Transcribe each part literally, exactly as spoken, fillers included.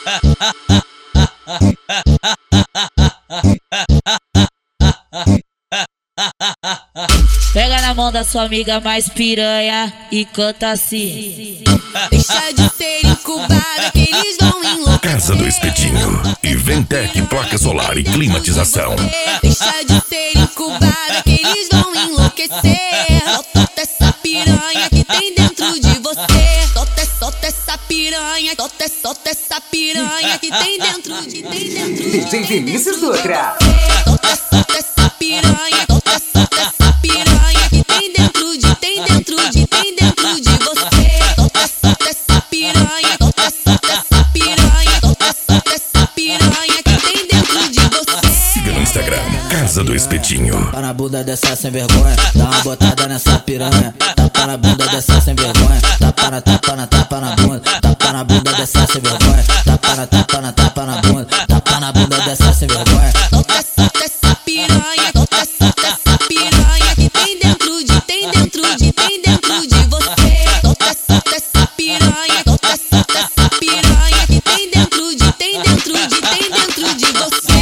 Pega na mão da sua amiga mais piranha e canta assim. Deixa de ser incubada que eles vão enlouquecer. Casa do Espetinho e Ventec Placa Solar e Climatização. Deixa de ser incubada que eles vão enlouquecer. Solta essa piranha que tem dentro de você. Solta, solta essa piranha. Solta, solta essa piranha que tem dentro de, tem dentro de. D J Vinícius Dutra. Solta, solta essa piranha. Solta, solta essa piranha que tem dentro de, tem dentro de, tem dentro de você. Solta, solta essa piranha. Solta, solta essa piranha. Solta, solta essa piranha que tem dentro de você. Siga no Instagram, Casa do Espetinho. Tapa na bunda dessa sem vergonha, dá uma botada nessa piranha. Tapa na bunda dessa sem vergonha, tapa na, tapa na, tapa na bunda. Tapa na bunda dessa sem vergonha, tapa na, tapa na, tapa na bunda. Tapa na bunda dessa sem vergonha. Solta, solta essa piranha. Solta, solta essa piranha que tem dentro de, tem dentro de, tem dentro de você. Solta, solta essa piranha. Solta, solta essa piranha que tem dentro de, tem dentro de, tem dentro de você.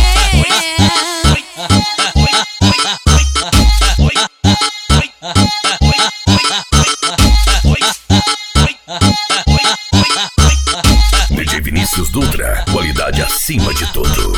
D J Vinícius Dutra, qualidade acima de tudo.